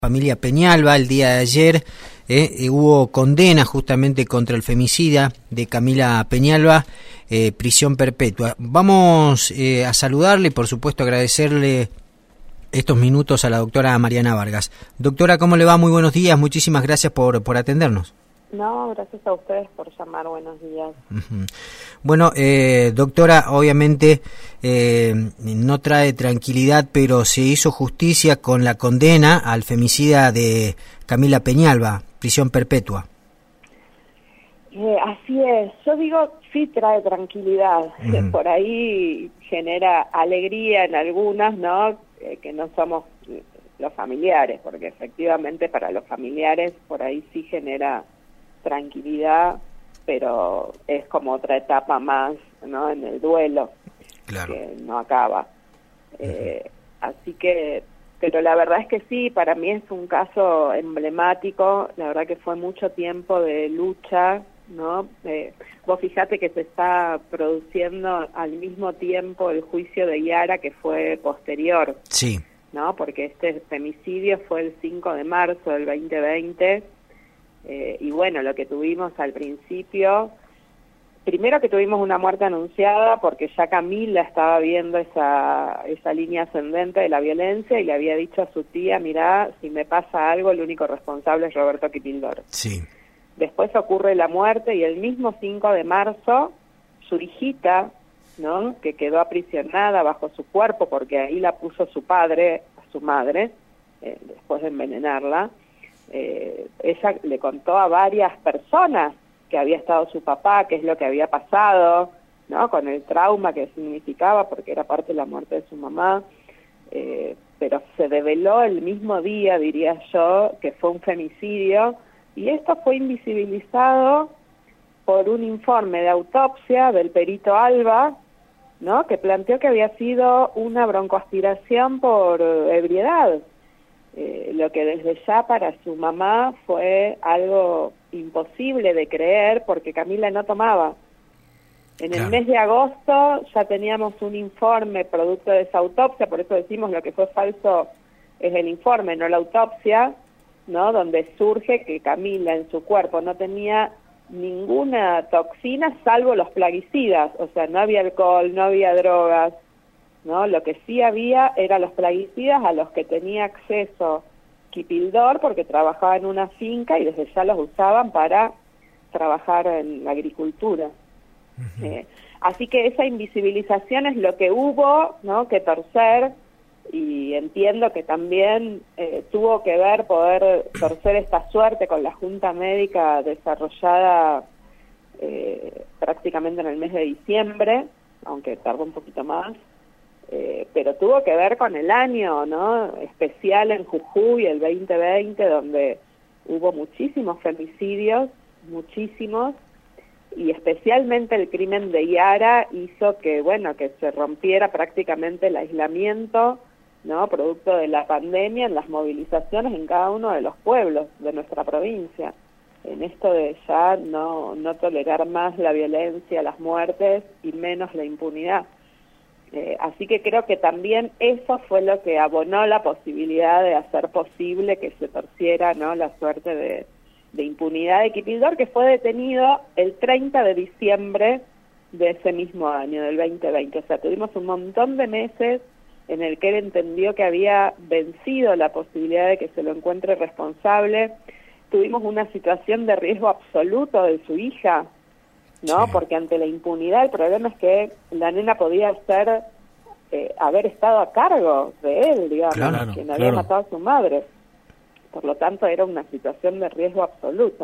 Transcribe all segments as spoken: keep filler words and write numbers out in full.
Familia Peñalba. El día de ayer eh, eh, hubo condena justamente contra el femicida de Camila Peñalba, eh, prisión perpetua. Vamos eh, a saludarle y por supuesto agradecerle estos minutos a la doctora Mariana Vargas. Doctora, ¿cómo le va? Muy buenos días, muchísimas gracias por, por atendernos. No, gracias a ustedes por llamar, buenos días. Uh-huh. Bueno, eh, doctora, obviamente eh, no trae tranquilidad, pero se hizo justicia con la condena al femicida de Camila Peñalba, prisión perpetua. Eh, así es, yo digo, sí trae tranquilidad, uh-huh. Por ahí genera alegría en algunas, ¿no? Eh, que no somos los familiares, porque efectivamente para los familiares por ahí sí genera tranquilidad, pero es como otra etapa más, ¿no? En el duelo, claro, que no acaba. Uh-huh. Eh, así que, pero la verdad es que sí, para mí es un caso emblemático, la verdad que fue mucho tiempo de lucha, ¿no? Eh, vos fijate que se está produciendo al mismo tiempo el juicio de Yara, que fue posterior, sí, ¿no? Porque este femicidio fue el cinco de marzo del veinte veinte. Eh, y bueno, lo que tuvimos al principio, primero que tuvimos una muerte anunciada porque ya Camila estaba viendo esa, esa línea ascendente de la violencia y le había dicho a su tía, mirá, si me pasa algo, el único responsable es Roberto Kipildor. Sí. Después ocurre la muerte y el mismo cinco de marzo, su hijita, ¿no?, que quedó aprisionada bajo su cuerpo porque ahí la puso su padre, su madre, eh, después de envenenarla, Eh, ella le contó a varias personas que había estado su papá, qué es lo que había pasado, ¿no?, con el trauma que significaba, porque era parte de la muerte de su mamá, eh, pero se develó el mismo día, diría yo, que fue un femicidio, y esto fue invisibilizado por un informe de autopsia del perito Alba, ¿no?, que planteó que había sido una broncoaspiración por ebriedad. Eh, lo que desde ya para su mamá fue algo imposible de creer porque Camila no tomaba. En claro. El mes de agosto ya teníamos un informe producto de esa autopsia, por eso decimos lo que fue falso es el informe, no la autopsia, ¿no?, donde surge que Camila en su cuerpo no tenía ninguna toxina salvo los plaguicidas, o sea, no había alcohol, no había drogas, ¿no? Lo que sí había eran los plaguicidas a los que tenía acceso Kipildor porque trabajaba en una finca y desde ya los usaban para trabajar en la agricultura. Uh-huh. Eh, así que esa invisibilización es lo que hubo, ¿no?, que torcer, y entiendo que también eh, tuvo que ver poder torcer esta suerte con la Junta Médica desarrollada eh, prácticamente en el mes de diciembre, aunque tardó un poquito más. Eh, pero tuvo que ver con el año, ¿no?, especial en Jujuy, el veinte veinte, donde hubo muchísimos femicidios, muchísimos, y especialmente el crimen de Yara hizo que, bueno, que se rompiera prácticamente el aislamiento, ¿no?, producto de la pandemia, en las movilizaciones en cada uno de los pueblos de nuestra provincia, en esto de ya no, no tolerar más la violencia, las muertes y menos la impunidad. Eh, así que creo que también eso fue lo que abonó la posibilidad de hacer posible que se torciera, ¿no?, la suerte de, de impunidad de Kipildor, que fue detenido el treinta de diciembre de ese mismo año, del veinte veinte. O sea, tuvimos un montón de meses en el que él entendió que había vencido la posibilidad de que se lo encuentre responsable. Tuvimos una situación de riesgo absoluto de su hija, ¿no? Sí. Porque ante la impunidad el problema es que la nena podía ser, eh, haber estado a cargo de él, digamos, claro, quien había claro. matado a su madre. Por lo tanto, era una situación de riesgo absoluto.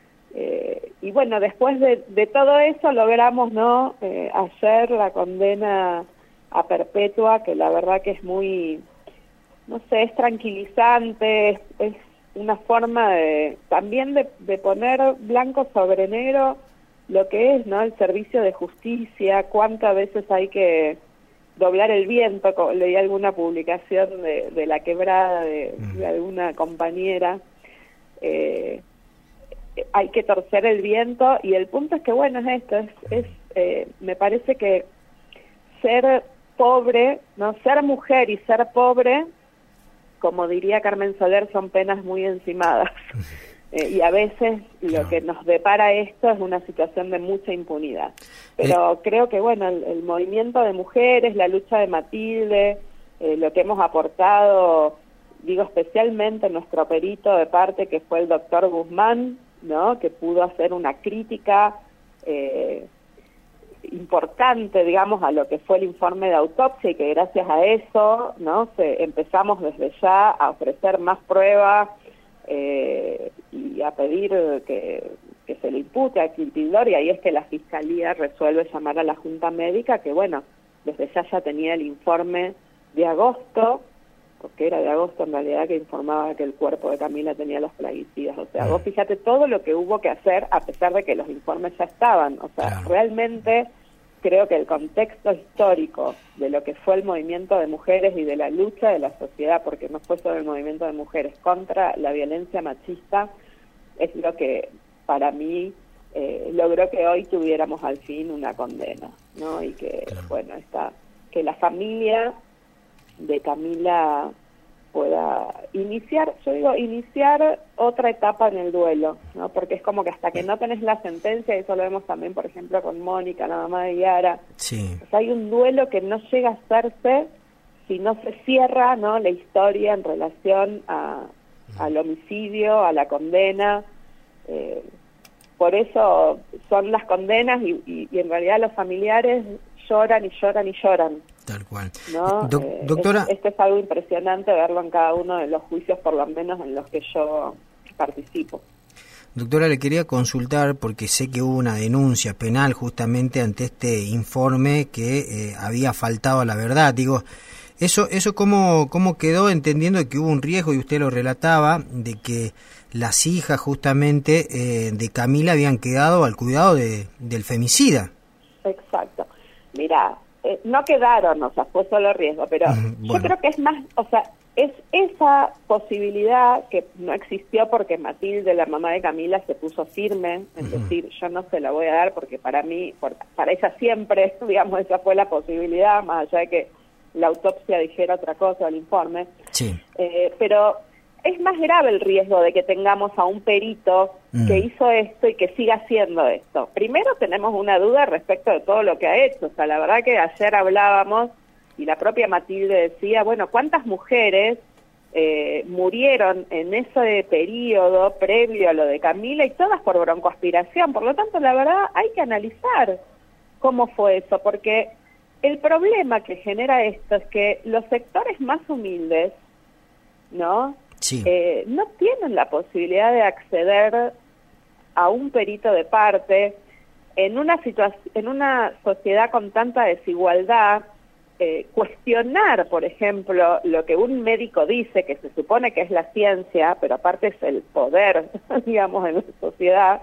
Eh, y bueno, después de, de todo eso logramos, ¿no?, eh, ayer la condena a perpetua, que la verdad que es muy, no sé, es tranquilizante, es, es una forma de también de, de poner blanco sobre negro lo que es, ¿no?, el servicio de justicia, cuántas veces hay que doblar el viento. Leí alguna publicación de, de La Quebrada, de, de alguna compañera, eh, hay que torcer el viento, y el punto es que, bueno, es esto, es, es eh, me parece que ser pobre, no ser mujer y ser pobre como diría Carmen Soler, son penas muy encimadas. Eh, y a veces lo no. que nos depara esto es una situación de mucha impunidad. Pero eh. creo que, bueno, el, el movimiento de mujeres, la lucha de Matilde, eh, lo que hemos aportado, digo especialmente nuestro perito de parte, que fue el doctor Guzmán, ¿no?, que pudo hacer una crítica eh, importante, digamos, a lo que fue el informe de autopsia, y que gracias a eso, ¿no?, se, empezamos desde ya a ofrecer más pruebas, Eh, y a pedir que, que se le impute a Quintildor, y ahí es que la Fiscalía resuelve llamar a la Junta Médica, que bueno, desde ya ya tenía el informe de agosto, porque era de agosto en realidad, que informaba que el cuerpo de Camila tenía los plaguicidas. O sea, vos fíjate todo lo que hubo que hacer a pesar de que los informes ya estaban. O sea, claro. realmente creo que el contexto histórico de lo que fue el movimiento de mujeres y de la lucha de la sociedad, porque no fue solo el movimiento de mujeres, contra la violencia machista, es lo que para mí eh, logró que hoy tuviéramos al fin una condena, ¿no? Y que, claro. bueno, está, que la familia de Camila pueda iniciar, yo digo, iniciar otra etapa en el duelo, ¿no? Porque es como que hasta que no tenés la sentencia, y eso lo vemos también, por ejemplo, con Mónica, la mamá de Yara, sí. o sea, hay un duelo que no llega a hacerse si no se cierra, ¿no?, la historia en relación a, al homicidio, a la condena. Eh, por eso son las condenas, y, y, y en realidad los familiares lloran y lloran y lloran. Tal cual. ¿No? Do eh, doctora... es, esto es algo impresionante verlo en cada uno de los juicios, por lo menos en los que yo participo. Doctora, le quería consultar porque sé que hubo una denuncia penal justamente ante este informe que eh, había faltado a la verdad. Digo, eso eso cómo, cómo quedó, entendiendo que hubo un riesgo, y usted lo relataba, de que las hijas justamente eh, de Camila habían quedado al cuidado de, del femicida. Exacto. Mira, eh, no quedaron, o sea, fue solo riesgo, pero bueno. yo creo que es más, o sea, es esa posibilidad que no existió porque Matilde, la mamá de Camila, se puso firme en uh-huh. decir, yo no se la voy a dar porque para mí, por, para ella siempre, digamos, esa fue la posibilidad, más allá de que la autopsia dijera otra cosa, el informe. Sí. Eh, pero es más grave el riesgo de que tengamos a un perito mm. que hizo esto y que siga haciendo esto. Primero tenemos una duda respecto de todo lo que ha hecho. O sea, la verdad que ayer hablábamos y la propia Matilde decía, bueno, ¿cuántas mujeres eh, murieron en ese periodo previo a lo de Camila? Y todas por broncoaspiración. Por lo tanto, la verdad hay que analizar cómo fue eso, porque el problema que genera esto es que los sectores más humildes, ¿no? Sí. Eh, no tienen la posibilidad de acceder a un perito de parte en una situación, en una sociedad con tanta desigualdad. Eh, cuestionar, por ejemplo, lo que un médico dice, que se supone que es la ciencia, pero aparte es el poder, digamos, en la sociedad.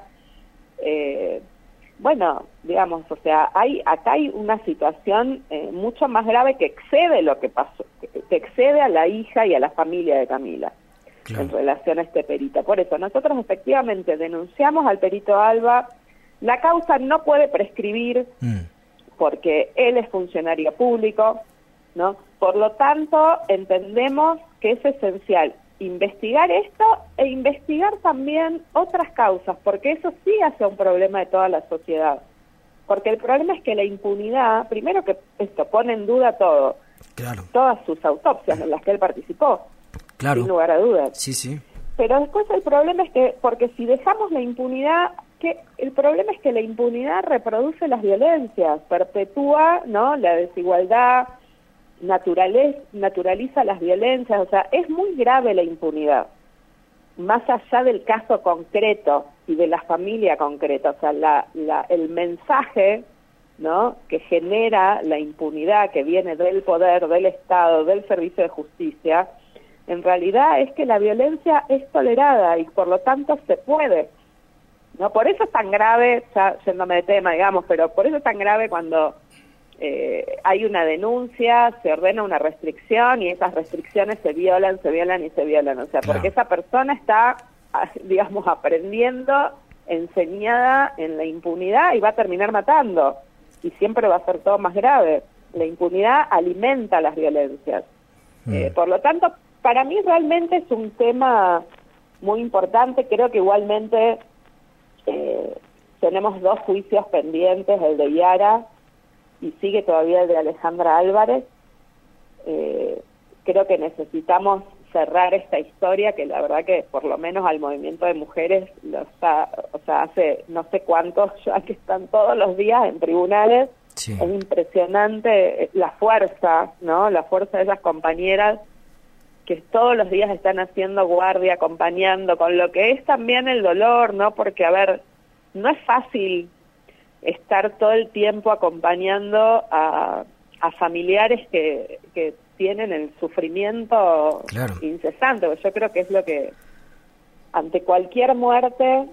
Eh, bueno, digamos, o sea, hay acá hay una situación eh, mucho más grave que excede lo que pasó, que, que excede a la hija y a la familia de Camila. Claro. En relación a este perito. Por eso, nosotros efectivamente denunciamos al perito Alba. La causa no puede prescribir mm. porque él es funcionario público, ¿no? Por lo tanto, entendemos que es esencial investigar esto e investigar también otras causas, porque eso sí hace un problema de toda la sociedad. Porque el problema es que la impunidad, primero que esto pone en duda todo, claro. todas sus autopsias en las que él participó. Claro. Sin lugar a dudas. Sí, sí. Pero después el problema es que, porque si dejamos la impunidad, que el problema es que la impunidad reproduce las violencias, perpetúa, ¿no?, la desigualdad, naturaliza, naturaliza las violencias, o sea, es muy grave la impunidad, más allá del caso concreto y de la familia concreta, o sea, la, la, el mensaje, ¿no?, que genera la impunidad que viene del poder, del Estado, del servicio de justicia, en realidad es que la violencia es tolerada y por lo tanto se puede, ¿no? Por eso es tan grave, ya yéndome de tema, digamos, pero por eso es tan grave cuando eh, hay una denuncia, se ordena una restricción y esas restricciones se violan, se violan y se violan, o sea, claro. porque esa persona está, digamos, aprendiendo, enseñada en la impunidad y va a terminar matando, y siempre va a ser todo más grave. La impunidad alimenta las violencias. Mm. Eh, por lo tanto, para mí realmente es un tema muy importante. Creo que igualmente eh, tenemos dos juicios pendientes, el de Yara y sigue todavía el de Alejandra Álvarez. Eh, creo que necesitamos cerrar esta historia, que la verdad que por lo menos al movimiento de mujeres lo está, o sea, hace no sé cuántos ya que están todos los días en tribunales. Sí. Es impresionante la fuerza, ¿no? La fuerza de esas compañeras que todos los días están haciendo guardia, acompañando, con lo que es también el dolor, ¿no? Porque, a ver, no es fácil estar todo el tiempo acompañando a, a familiares que, que tienen el sufrimiento claro. incesante, porque yo creo que es lo que, ante cualquier muerte,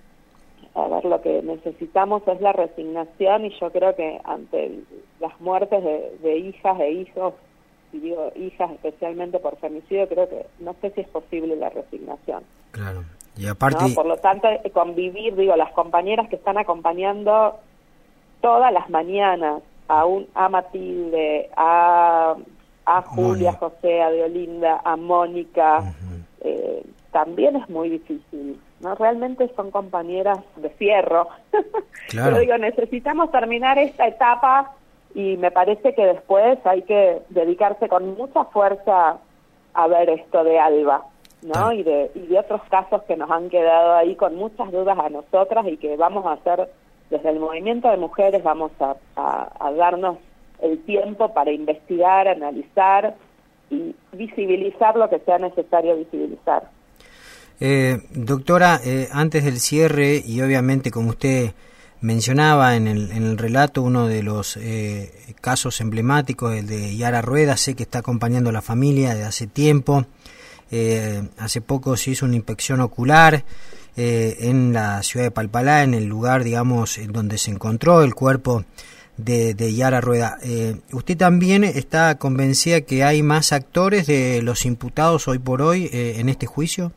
a ver, lo que necesitamos es la resignación, y yo creo que ante el, las muertes de, de hijas e hijos, y digo hijas especialmente por femicidio, creo que no sé si es posible la resignación. Claro, y aparte... ¿no? Por lo tanto, convivir, digo, las compañeras que están acompañando todas las mañanas a un a Matilde, a, a Julia Mónica. José, a Deolinda, a Mónica, uh-huh. eh, también es muy difícil, ¿no? Realmente son compañeras de fierro. Claro. Pero digo, necesitamos terminar esta etapa, y me parece que después hay que dedicarse con mucha fuerza a ver esto de Alba, ¿no? Y de, y de otros casos que nos han quedado ahí con muchas dudas a nosotras, y que vamos a hacer, desde el movimiento de mujeres, vamos a, a, a darnos el tiempo para investigar, analizar y visibilizar lo que sea necesario visibilizar. Eh, doctora, eh, antes del cierre, y obviamente como usted mencionaba en el, en el relato, uno de los eh, casos emblemáticos, el de Yara Rueda, sé que está acompañando a la familia desde hace tiempo. Eh, hace poco se hizo una inspección ocular eh, en la ciudad de Palpalá, en el lugar, digamos, en donde se encontró el cuerpo de, de Yara Rueda. Eh, ¿Usted también está convencida que hay más actores de los imputados hoy por hoy eh, en este juicio?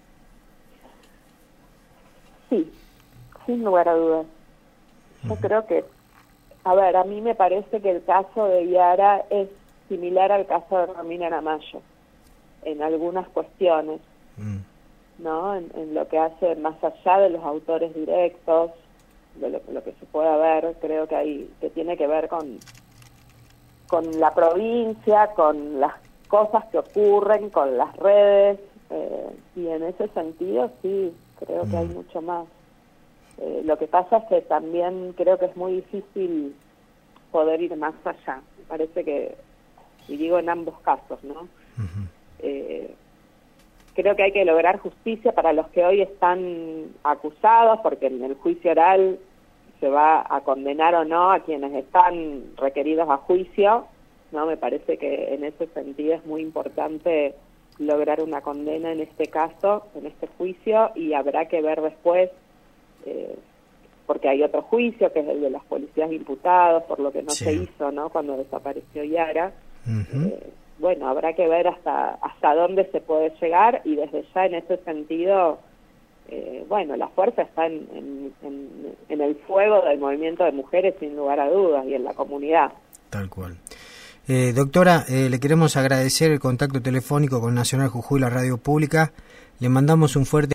Sí, sin lugar a dudas. Yo creo que, a ver, a mí me parece que el caso de Yara es similar al caso de Romina Aramayo en algunas cuestiones, mm. ¿no? En, en lo que hace más allá de los autores directos, de lo, lo que se pueda ver, creo que hay que tiene que ver con con la provincia, con las cosas que ocurren, con las redes, eh, y en ese sentido sí, creo mm. que hay mucho más. Eh, lo que pasa es que también creo que es muy difícil poder ir más allá. Me parece que, y digo en ambos casos, ¿no? Uh-huh. Eh, creo que hay que lograr justicia para los que hoy están acusados, porque en el juicio oral se va a condenar o no a quienes están requeridos a juicio, ¿no? Me parece que en ese sentido es muy importante lograr una condena en este caso, en este juicio, y habrá que ver después, Eh, porque hay otro juicio que es el de los policías imputados por lo que no sí. se hizo, ¿no? Cuando desapareció Yara. Uh-huh. eh, bueno, habrá que ver hasta hasta dónde se puede llegar, y desde ya en ese sentido, eh, bueno, la fuerza está en, en, en, en el fuego del movimiento de mujeres, sin lugar a dudas, y en la comunidad. Tal cual. Eh, doctora, eh, le queremos agradecer el contacto telefónico con Nacional Jujuy, la radio pública. Le mandamos un fuerte